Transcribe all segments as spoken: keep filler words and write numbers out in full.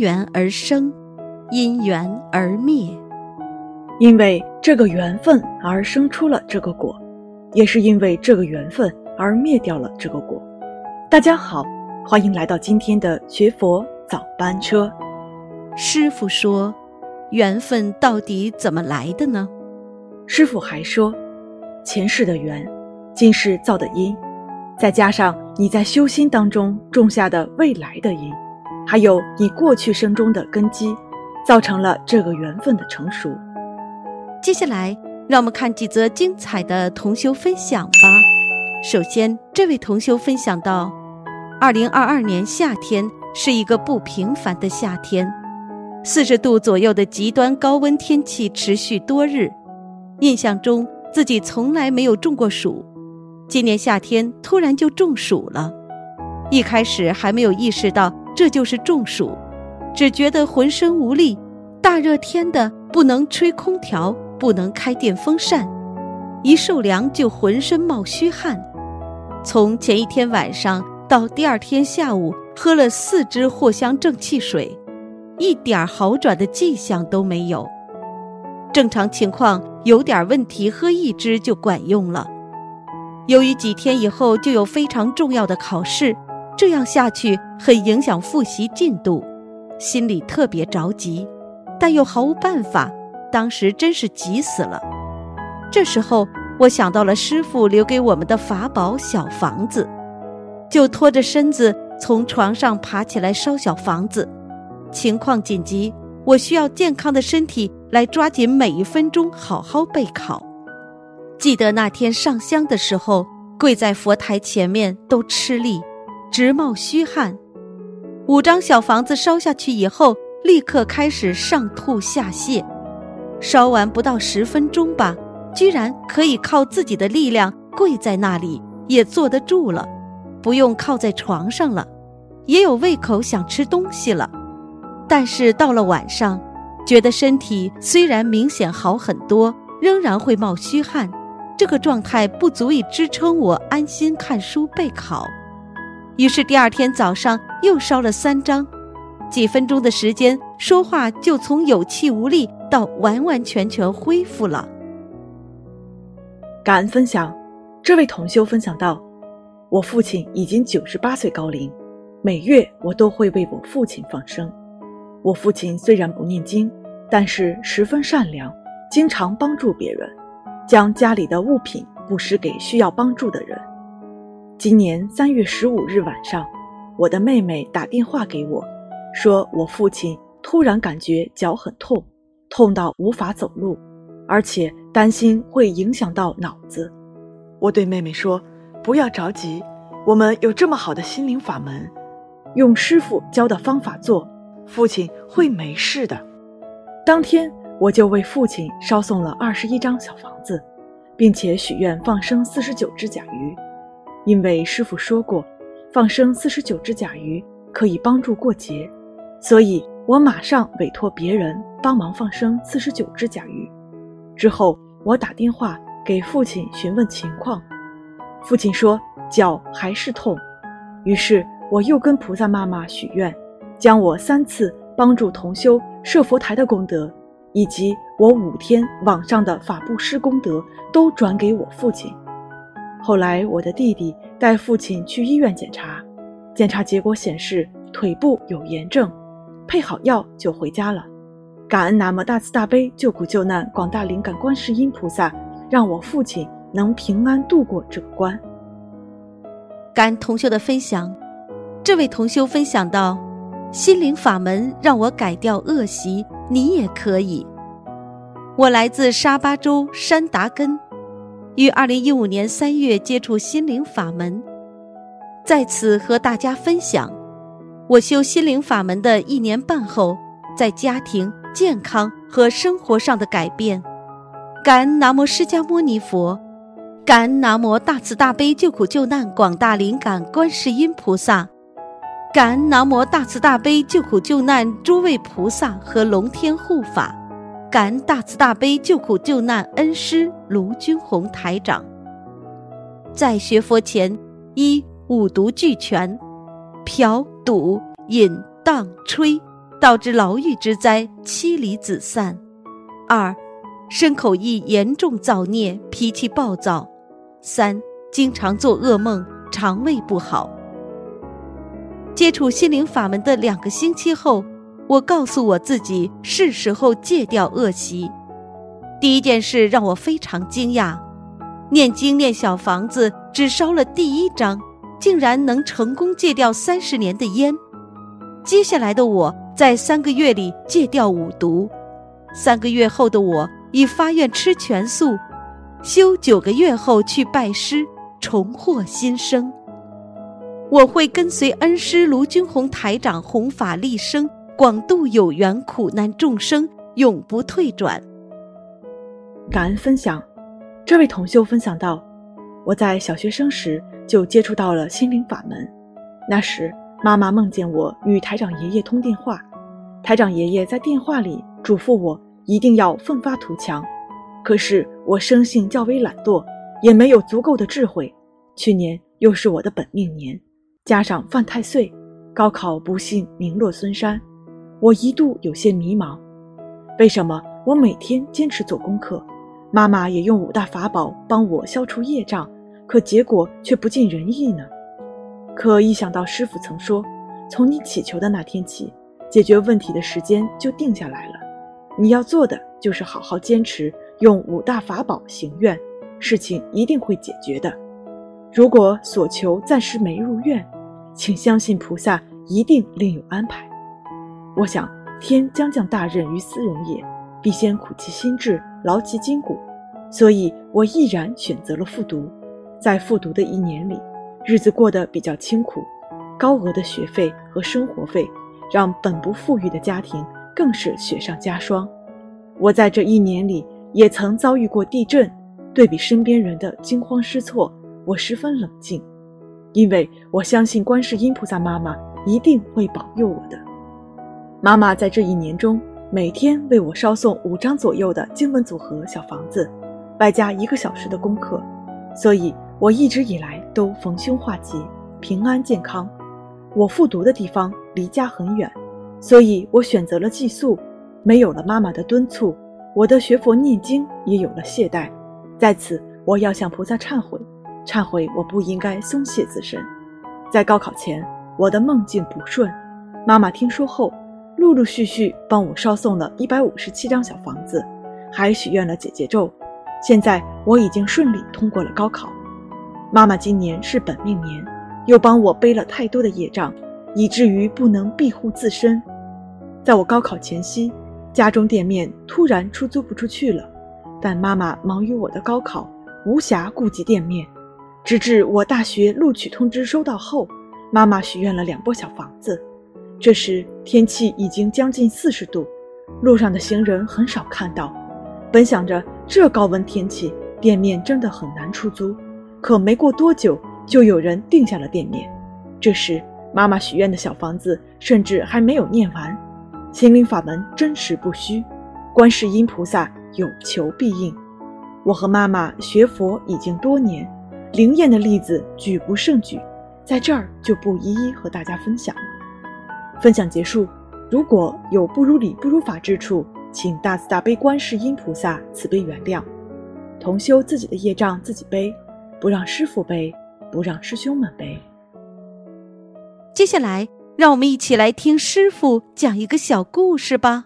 缘而生，因缘而灭。 因为这个缘分而生出了这个果，也是因为这个缘分而灭掉了这个果。大家好，欢迎来到今天的学佛早班车。 师父说，缘分到底怎么来的呢？ 师父还说，前世的缘，今世造的因，再加上你在修心当中种下的未来的因，还有你过去生中的根基，造成了这个缘分的成熟。 接下来让我们看几则精彩的同修分享吧。首先，这位同修分享到，二零二二年夏天是一个不平凡的夏天，四十度左右的极端高温天气持续多日。印象中自己从来没有中过暑，今年夏天突然就中暑了。一开始还没有意识到这就是中暑，只觉得浑身无力，大热天的不能吹空调，不能开电风扇，一受凉就浑身冒虚汗。从前一天晚上到第二天下午，喝了四支藿香正气水，一点好转的迹象都没有。正常情况有点问题，喝一支就管用了。由于几天以后就有非常重要的考试，这样下去很影响复习进度，心里特别着急，但又毫无办法，当时真是急死了。这时候我想到了师父留给我们的法宝小房子，就拖着身子从床上爬起来烧小房子。情况紧急，我需要健康的身体来抓紧每一分钟好好备考。记得那天上香的时候，跪在佛台前面都吃力，直冒虚汗。五张小房子烧下去以后，立刻开始上吐下泻，烧完不到十分钟吧，居然可以靠自己的力量跪在那里，也坐得住了，不用靠在床上了，也有胃口想吃东西了。但是到了晚上，觉得身体虽然明显好很多，仍然会冒虚汗，这个状态不足以支撑我安心看书备考。于是第二天早上又烧了三张，几分钟的时间，说话就从有气无力到完完全全恢复了。 感恩分享，这位同修分享到，我父亲已经九十八岁高龄，每月我都会为我父亲放生。我父亲虽然不念经，但是十分善良，经常帮助别人，将家里的物品布施给需要帮助的人。今年三月十五日晚上，我的妹妹打电话给我，说我父亲突然感觉脚很痛，痛到无法走路，而且担心会影响到脑子。我对妹妹说，不要着急，我们有这么好的心灵法门，用师父教的方法做，父亲会没事的。当天我就为父亲烧送了二十一张小房子，并且许愿放生四十九只甲鱼。因为师父说过，放生四十九只甲鱼可以帮助过节，所以我马上委托别人帮忙放生四十九只甲鱼。之后我打电话给父亲询问情况，父亲说脚还是痛，于是我又跟菩萨妈妈许愿，将我三次帮助同修设佛台的功德，以及我五天网上的法布施功德都转给我父亲。后来我的弟弟带父亲去医院检查，检查结果显示腿部有炎症，配好药就回家了。感恩南无大慈大悲救苦救难广大灵感观世音菩萨，让我父亲能平安度过这个关。 感恩同修的分享。这位同修分享到，心灵法门让我改掉恶习，你也可以。我来自沙巴州山达根，于二零一五年三月接触心灵法门，在此和大家分享，我修心灵法门的一年半后，在家庭、健康和生活上的改变。感恩南无释迦牟尼佛，感恩南无大慈大悲救苦救难广大灵感观世音菩萨，感恩南无大慈大悲救苦救难诸位菩萨和龙天护法，感恩大慈大悲救苦救难恩师卢军宏台长。在学佛前，一五毒俱全，嫖、赌、饮、荡、吹导致牢狱之灾，妻离子散。二、身口意严重造孽，脾气暴躁。三、经常做噩梦，肠胃不好。接触心灵法门的两个星期后，我告诉我自己是时候戒掉恶习。第一件事让我非常惊讶，念经念小房子只烧了第一章，竟然能成功戒掉三十年的烟。接下来的我在三个月里戒掉五毒，三个月后的我已发愿吃全素，修九个月后去拜师，重获新生。我会跟随恩师卢军宏台长弘法利生，广度有缘苦难众生，永不退转。 感恩分享。这位同修分享到，我在小学生时就接触到了心灵法门。那时妈妈梦见我与台长爷爷通电话，台长爷爷在电话里嘱咐我一定要奋发图强。可是我生性较为懒惰，也没有足够的智慧。去年又是我的本命年，加上犯太岁，高考不幸名落孙山，我一度有些迷茫。为什么我每天坚持做功课，妈妈也用五大法宝帮我消除业障，可结果却不尽人意呢？可一想到师父曾说，从你祈求的那天起，解决问题的时间就定下来了，你要做的就是好好坚持，用五大法宝行愿，事情一定会解决的。如果所求暂时没如愿，请相信菩萨一定另有安排。我想天将降大任于斯人也，必先苦其心志，劳其筋骨，所以我毅然选择了复读。在复读的一年里，日子过得比较清苦，高额的学费和生活费让本不富裕的家庭更是雪上加霜。我在这一年里也曾遭遇过地震，对比身边人的惊慌失措，我十分冷静，因为我相信观世音菩萨妈妈一定会保佑我的。妈妈在这一年中每天为我烧送五张左右的经文组合小房子，外加一个小时的功课，所以我一直以来都逢凶化吉，平安健康。我复读的地方离家很远，所以我选择了寄宿。没有了妈妈的敦促，我的学佛念经也有了懈怠。在此我要向菩萨忏悔，忏悔我不应该松懈自身。在高考前，我的梦境不顺，妈妈听说后陆陆续续帮我烧送了一百五十七张小房子，还许愿了姐姐咒。现在我已经顺利通过了高考。妈妈今年是本命年，又帮我背了太多的业障，以至于不能庇护自身。在我高考前夕，家中店面突然出租不出去了，但妈妈忙于我的高考，无暇顾及店面。直至我大学录取通知收到后，妈妈许愿了两波小房子。这时天气已经将近四十度，路上的行人很少看到。本想着这高温天气店面真的很难出租，可没过多久就有人订下了店面。这时妈妈许愿的小房子甚至还没有念完。心灵法门真实不虚，观世音菩萨有求必应。我和妈妈学佛已经多年，灵验的例子举不胜举，在这儿就不一一和大家分享了。分享结束，如果有不如理不如法之处，请大慈大悲观世音菩萨慈悲原谅。同修自己的业障自己背，不让师父背，不让师兄们背。 接下来让我们一起来听师父讲一个小故事吧。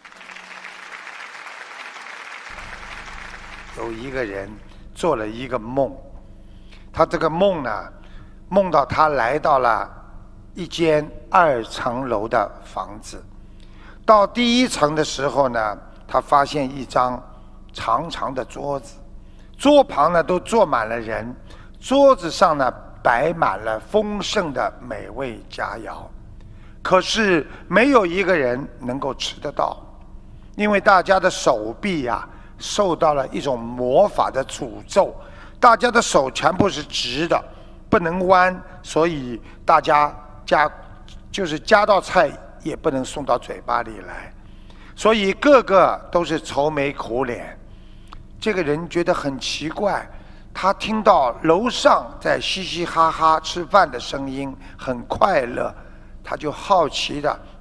有一个人做了一个梦，他这个梦呢，梦到他来到了一间二层楼的房子。到第一层的时候呢，他发现一张长长的桌子，桌旁呢都坐满了人，桌子上呢摆满了丰盛的美味佳肴，可是没有一个人能够吃得到，因为大家的手臂呀、啊、受到了一种魔法的诅咒，大家的手全部是直的，不能弯，所以大家夹就是夹到菜也不能送到嘴巴里来，所以个个都是愁眉苦脸。这个人觉得很奇怪，他听到楼上在嘻嘻哈哈吃饭的声音，很快乐，他就好奇的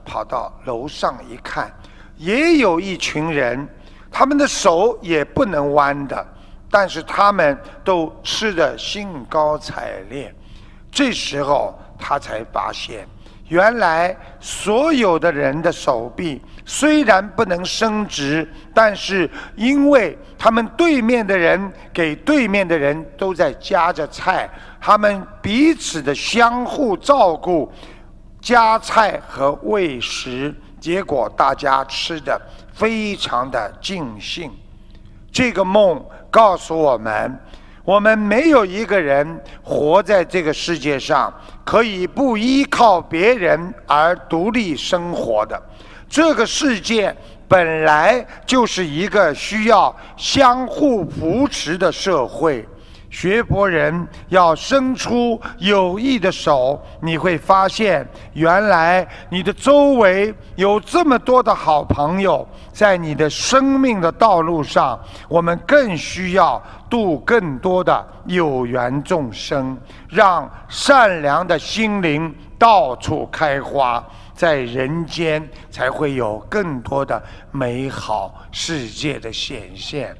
跑到楼上一看，也有一群人，他们的手也不能弯的，但是他们都吃得兴高采烈。这时候他才发现，原来所有的人的手臂虽然不能伸直，但是因为他们对面的人给对面的人都在夹着菜，他们彼此的相互照顾，夹菜和喂食，结果大家吃得非常的尽兴。这个梦告诉我们，我们没有一个人活在这个世界上可以不依靠别人而独立生活的。这个世界本来就是一个需要相互扶持的社会。学佛人要伸出友谊的手，你会发现原来你的周围有这么多的好朋友。在你的生命的道路上，我们更需要度更多的有缘众生，让善良的心灵到处开花，在人间才会有更多的美好世界的显现。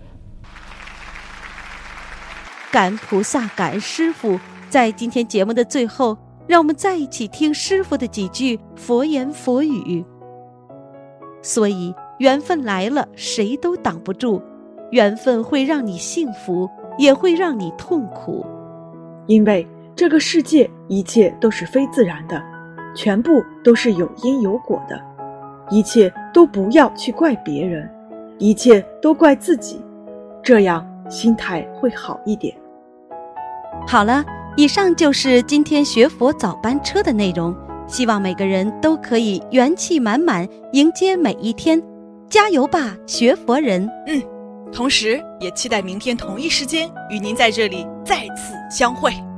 感恩菩萨，感恩师父。在今天节目的最后，让我们再一起听师父的几句佛言佛语。所以缘分来了，谁都挡不住，缘分会让你幸福，也会让你痛苦。 因为这个世界一切都是非自然的，全部都是有因有果的，一切都不要去怪别人，一切都怪自己，这样心态会好一点。 好了，以上就是今天学佛早班车的内容，希望每个人都可以元气满满迎接每一天，加油吧，学佛人！ 嗯，同时也期待明天同一时间与您在这里再次相会。